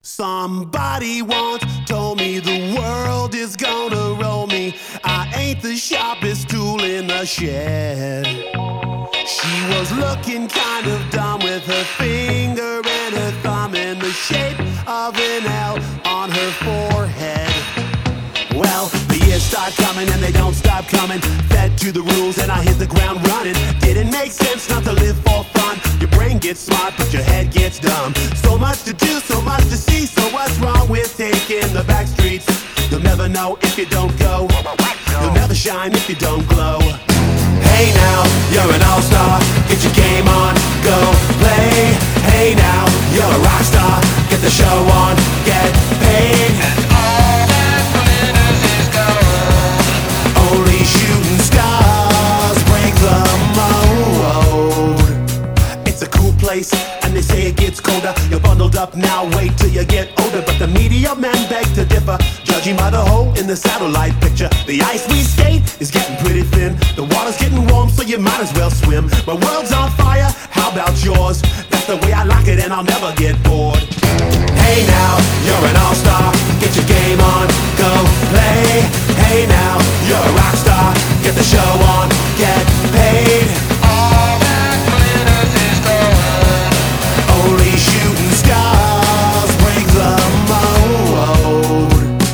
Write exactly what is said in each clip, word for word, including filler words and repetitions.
Somebody once told me the world is gonna roll me. I ain't the sharpest tool in the shed. She was looking kind of dumb with her finger and her thumb in the shape of an L on her forehead. Well, the years start coming and they don't stop coming. Fed to the rules and I hit the ground running. Didn't make sense not to live for fun. Your brain gets smart but your head gets dumb. So much to do, so much to see. So what's wrong with taking the back streets? You'll never know if you don't go. You'll never shine if you don't glow. Hey now, you're an all-star. Get your game on, go play. Hey now, you're a rock star. Get the show on, get paid. And all that glitters is gold. Only shooting stars break the mold. It's a cool place, and they say it gets colder. You're bundled up now, wait till you get older. But the media men beg to differ, judging by the hole in the satellite picture. The ice we skate is getting pretty thin. The water's getting warm, so you might as well swim. My world's on fire, how about yours? That's the way I like it, and I'll never get bored. Hey now, you're an all-star. Get your game on, go play. Hey now, you're a rock star. Get the show on, get paid. All that glitters is gold. Only shooting stars break the mold.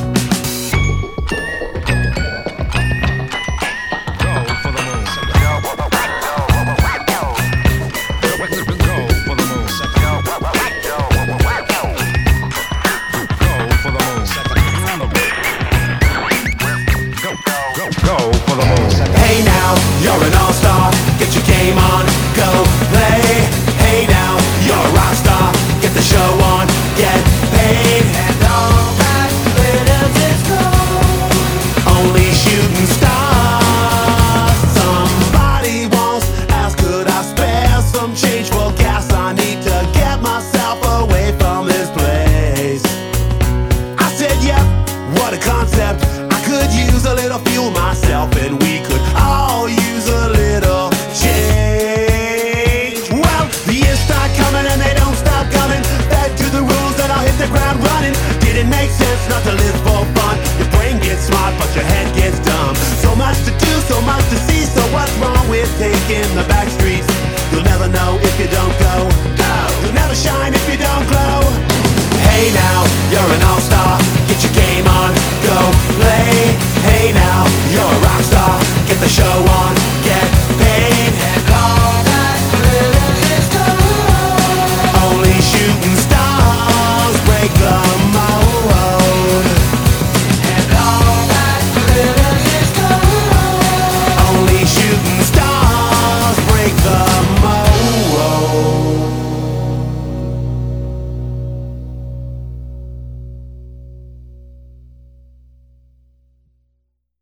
Go for the moon. Go for the moon. Go for the moon. Go, go, go for the moon. Hey now, you're an all-star. Get your game on, go play. Hey now, you're a rock star. Get the show on, get paid. And all that glitters is gold. Only shooting stars. Somebody once asked, could I spare some change for gas? I need to get myself away from this place. I said, yep, what a concept. I could use a little fuel myself, and we could all use a little change. Well, the years start coming and they don't stop coming. Fed to the rules and I'll hit the ground running. Didn't make sense not to live for fun. Your brain gets smart but your head gets dumb. So much to do, so much to see. So what's wrong with taking the back streets? You'll never know if you don't go. You'll never shine if you don't glow. Hey now,